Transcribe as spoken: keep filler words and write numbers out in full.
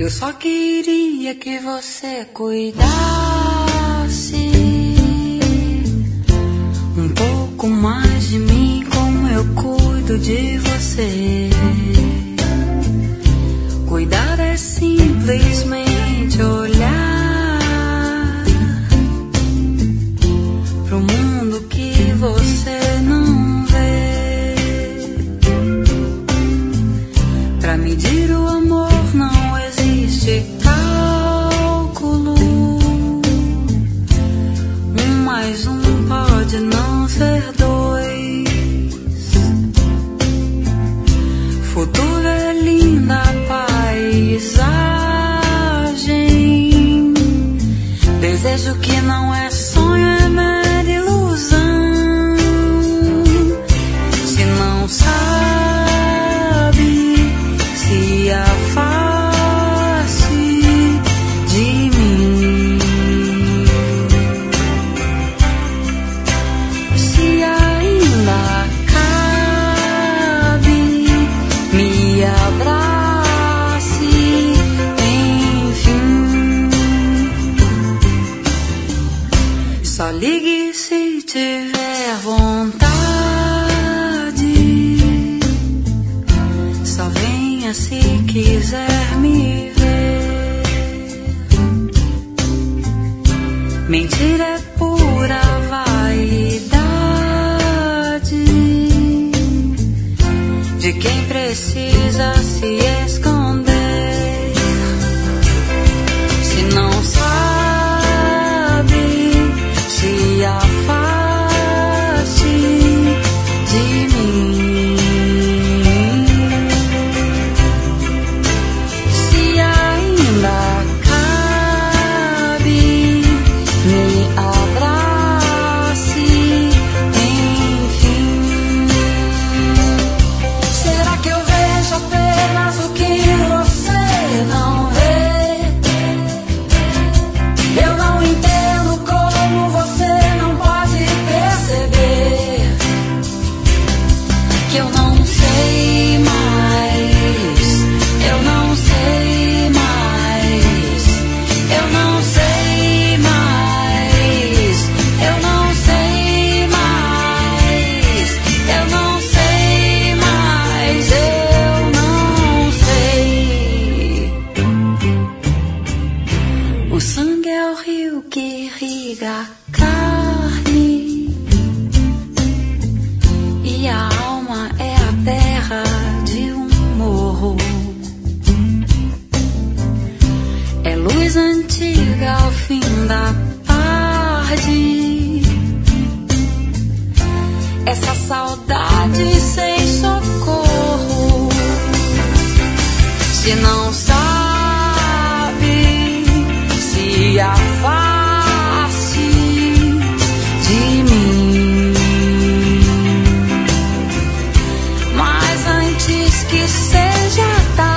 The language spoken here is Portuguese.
Eu só queria que você cuidasse um pouco mais de mim, como eu cuido de você. Cuidar é simplesmente olhar pro mundo que você não vê. Pra medir o amor não existe cálculo. Um mais um pode não ser dois. Futuro é linda paisagem. Desejo que não é sonho, é mera ilusão. Se não sabe, se afaste de mim. Se ainda cabe, me abrace, enfim. Só ligue se tiver vontade. Só venha se quiser me ver. Mentira é pura vaidade de quem precisa se esconder. Se não sabe, se afaste de mim. Se ainda cabe, me abrace, enfim. Será que eu vejo apenas o que você não vê? Eu não entendo como você não pode perceber que eu não sei mais, eu não sei mais, eu não sei mais, eu não sei mais, eu não sei mais, eu não sei. O sangue é o rio que irriga a carne e a alma é a terra de um morro. É luz antiga ao fim da tarde. Essa saudade sem socorro. Se não sabe, se afaste de mim. Mas antes que seja tarde,